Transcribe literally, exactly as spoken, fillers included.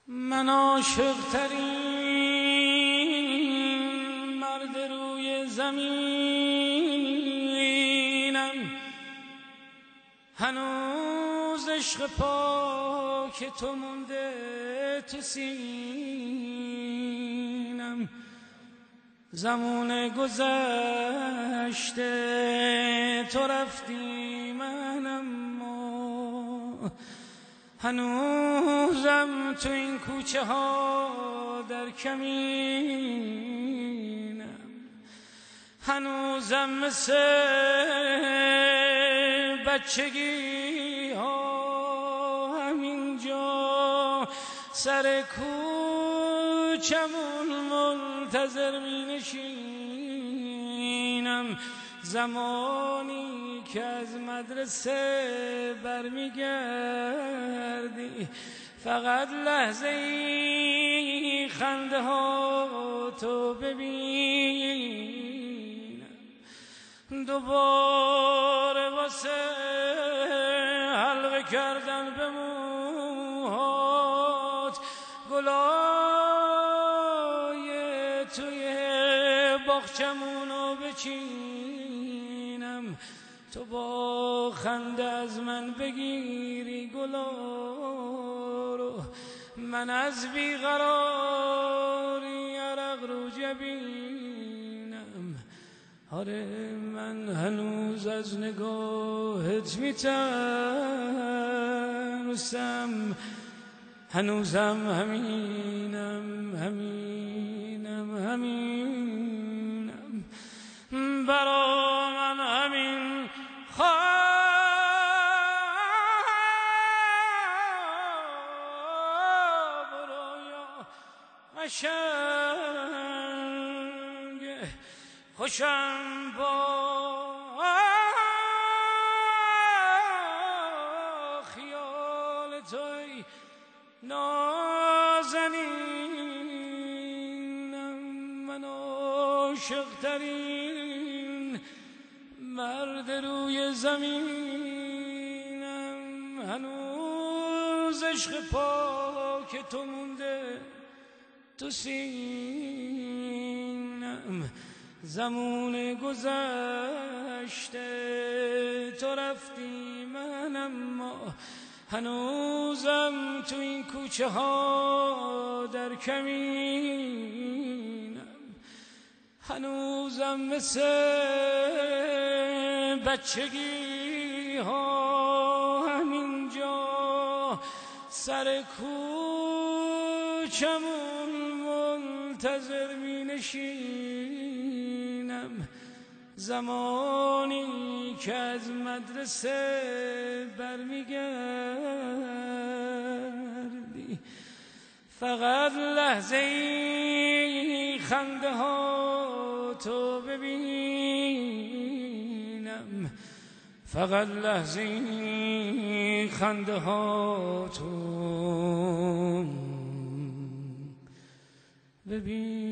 من عاشق ترین مرد روی زمینم، هنوز عشق پاک تو مونده تو سینم. زمان گذشته تو رفتی منم هنوزم تو این کوچه ها در کمینم. هنوزم مثل بچگی ها همینجا سر کوچمون منتظر می نشینم. زمانی که از مدرسه برمیگردی فقط لحظه ای خنده ها تو ببینم. دوباره واسه حلقه کردن به موهات گلای توی باغچمونو بچینم. تو با خنده از من بگیری گلا رو، من از بیقراری عرق رو جبینم. آره من هنوز از نگاهت میترسم، هنوزم همینم همینم همینم. برا من همین خواب رویا قشنگه، خوشم با خیال توی نازنینم. من عاشق ترین مرد روی زمینم، هنوز عشق پاک تو مونده تو سینم. زمان گذشته تو رفتی من اما هنوزم تو این کوچه ها در کمینم. هنوزم مثل بچگی ها همینجا سر کوچمون منتظر می نشینم. زمانی که از مدرسه برمیگردی فقط لحظه ای خنده ها تو ببینم. فقط لحظه ای خنده ها تو ببینم.